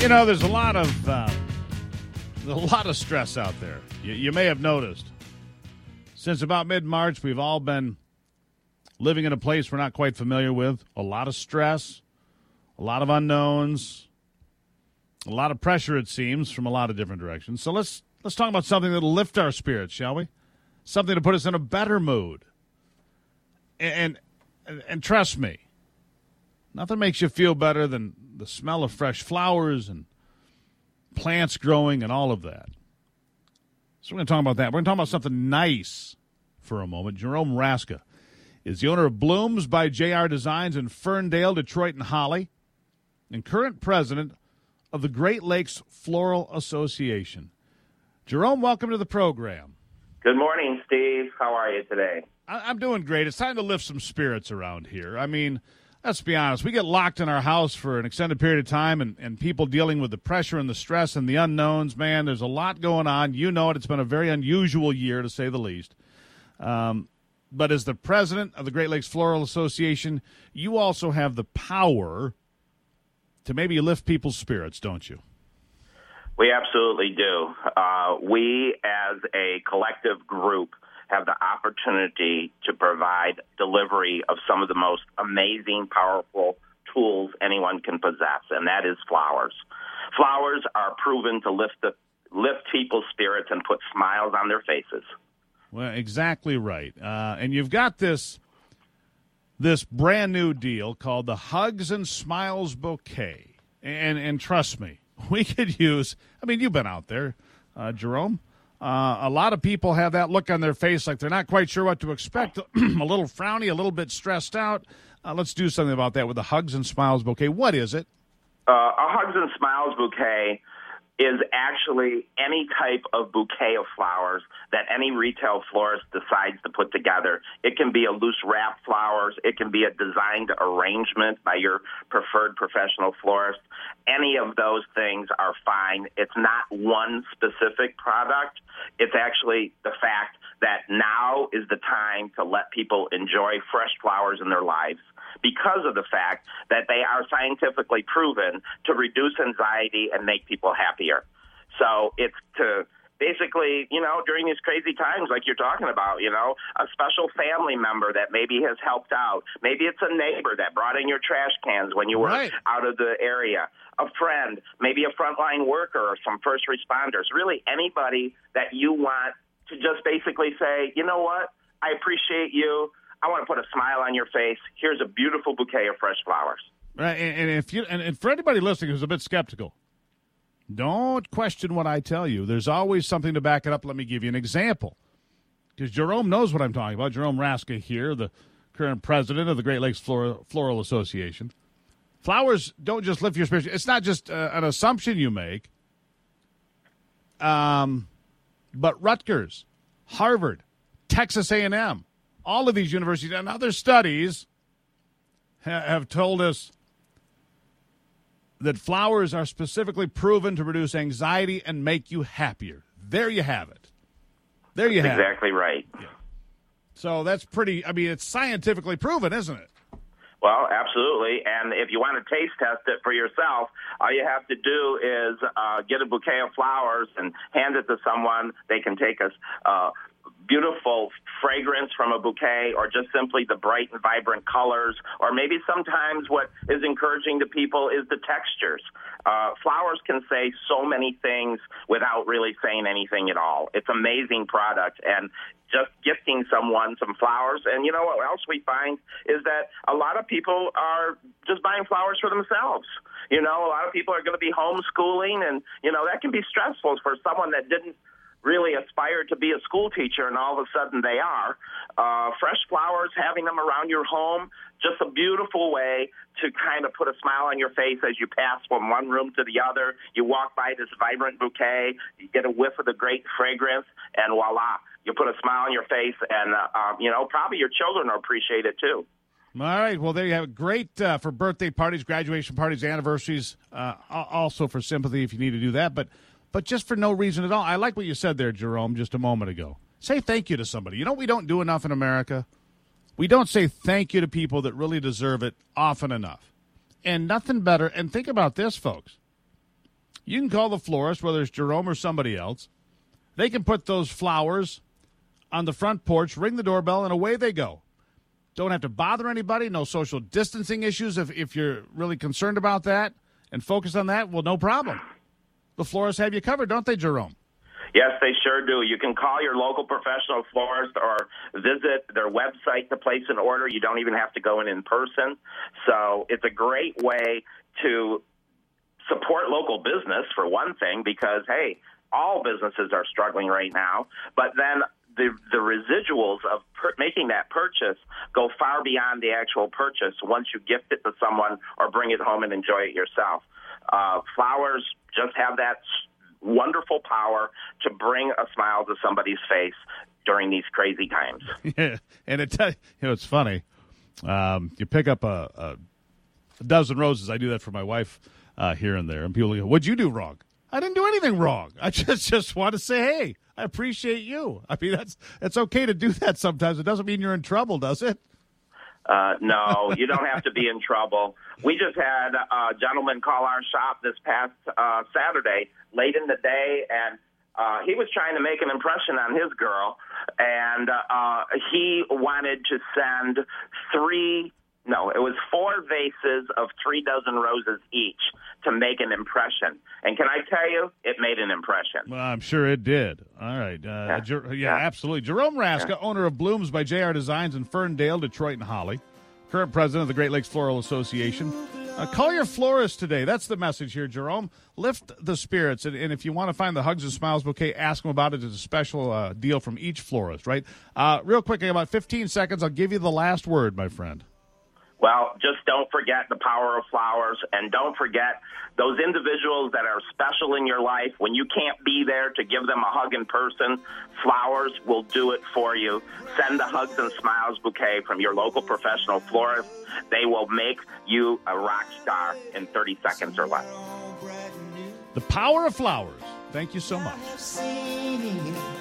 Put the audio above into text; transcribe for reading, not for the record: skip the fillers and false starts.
You know, there's a lot of stress out there. You may have noticed. Since about mid-March, we've all been living in a place we're not quite familiar with. A lot of stress, a lot of unknowns, a lot of pressure, it seems, from a lot of different directions. So let's talk about something that'll lift our spirits, shall we? Something to put us in a better mood. And trust me, nothing makes you feel better than the smell of fresh flowers and plants growing and all of that. So we're going to talk about that. We're going to talk about something nice for a moment. Jerome Raska is the owner of Blooms by JR Designs in Ferndale, Detroit, and Holly, and current president of the Great Lakes Floral Association. Jerome, welcome to the program. Good morning, Steve. How are you today? I'm doing great. It's time to lift some spirits around here. I mean, let's be honest. We get locked in our house for an extended period of time, and people dealing with the pressure and the stress and the unknowns. Man, there's a lot going on. You know it. It's been a very unusual year, to say the least. But as the president of the Great Lakes Floral Association, you also have the power to maybe lift people's spirits, don't you? We absolutely do. We, as a collective group, have the opportunity to provide delivery of some of the most amazing, powerful tools anyone can possess, and that is flowers. Flowers are proven to lift people's spirits and put smiles on their faces. Well, exactly right. And you've got this brand new deal called the Hugs and Smiles Bouquet. And trust me, we could use, I mean, you've been out there, Jerome. A lot of people have that look on their face like they're not quite sure what to expect, a little frowny, a little bit stressed out. Let's do something about that with the Hugs and Smiles Bouquet. What is it? A Hugs and Smiles Bouquet is actually any type of bouquet of flowers that any retail florist decides to put together. It can be a loose wrap flowers. It can be a designed arrangement by your preferred professional florist. Any of those things are fine. It's not one specific product. It's actually the fact that now is the time to let people enjoy fresh flowers in their lives, because of the fact that they are scientifically proven to reduce anxiety and make people happier. So it's to basically, during these crazy times like you're talking about, a special family member that maybe has helped out. Maybe it's a neighbor that brought in your trash cans when you were out of the area. A friend, maybe a frontline worker or some first responders. Really anybody that you want to just basically say, you know what, I appreciate you. I want to put a smile on your face. Here's a beautiful bouquet of fresh flowers. Right, and for anybody listening who's a bit skeptical, don't question what I tell you. There's always something to back it up. Let me give you an example, because Jerome knows what I'm talking about. Jerome Raska here, the current president of the Great Lakes Floral Association. Flowers don't just lift your spirits. It's not just an assumption you make. But Rutgers, Harvard, Texas A&M, all of these universities and other studies have told us that flowers are specifically proven to reduce anxiety and make you happier. There you have it. There you have it. Exactly right. Yeah. So that's pretty, it's scientifically proven, isn't it? Well, absolutely. And if you want to taste test it for yourself, all you have to do is get a bouquet of flowers and hand it to someone. They can take a beautiful fragrance from a bouquet, or just simply the bright and vibrant colors, or maybe sometimes what is encouraging to people is the textures. Flowers can say so many things without really saying anything at all. It's an amazing product, and just gifting someone some flowers. And you know what else we find is that a lot of people are just buying flowers for themselves. A lot of people are going to be homeschooling, and, that can be stressful for someone that didn't really aspire to be a school teacher, and all of a sudden they are. Fresh flowers, having them around your home, just a beautiful way to kind of put a smile on your face as you pass from one room to the other. You walk by this vibrant bouquet, you get a whiff of the great fragrance, and voila, you put a smile on your face, and, probably your children will appreciate it too. All right. Well, there you have it. Great for birthday parties, graduation parties, anniversaries, also for sympathy if you need to do that. But just for no reason at all. I like what you said there, Jerome, just a moment ago. Say thank you to somebody. We don't do enough in America. We don't say thank you to people that really deserve it often enough. And nothing better. And think about this, folks. You can call the florist, whether it's Jerome or somebody else. They can put those flowers on the front porch, ring the doorbell, and away they go. Don't have to bother anybody. No social distancing issues if you're really concerned about that and focus on that. Well, no problem. The florists have you covered, don't they, Jerome? Yes, they sure do. You can call your local professional florist or visit their website to place an order. You don't even have to go in person. So it's a great way to support local business, for one thing, because, hey, all businesses are struggling right now. But then the residuals of making that purchase go far beyond the actual purchase once you gift it to someone or bring it home and enjoy it yourself. Flowers just have that wonderful power to bring a smile to somebody's face during these crazy times. Yeah, and it's funny. You pick up a dozen roses. I do that for my wife here and there, and people go, "What'd you do wrong?" I didn't do anything wrong. I just want to say, hey, I appreciate you. I mean, it's okay to do that sometimes. It doesn't mean you're in trouble, does it? No, you don't have to be in trouble. We just had a gentleman call our shop this past Saturday, late in the day, and he was trying to make an impression on his girl, and he wanted to send 4 vases of 3 dozen roses each to make an impression. And can I tell you, it made an impression. Well, I'm sure it did. All right. Yeah, absolutely. Jerome Raska, owner of Blooms by JR Designs in Ferndale, Detroit, and Holly, current president of the Great Lakes Floral Association. Call your florist today. That's the message here, Jerome. Lift the spirits. And if you want to find the Hugs and Smiles bouquet, ask them about it. It's a special deal from each florist, right? Real quick, in about 15 seconds, I'll give you the last word, my friend. Well, just don't forget the power of flowers, and don't forget those individuals that are special in your life. When you can't be there to give them a hug in person, flowers will do it for you. Send the Hugs and Smiles bouquet from your local professional florist. They will make you a rock star in 30 seconds or less. The power of flowers. Thank you so much.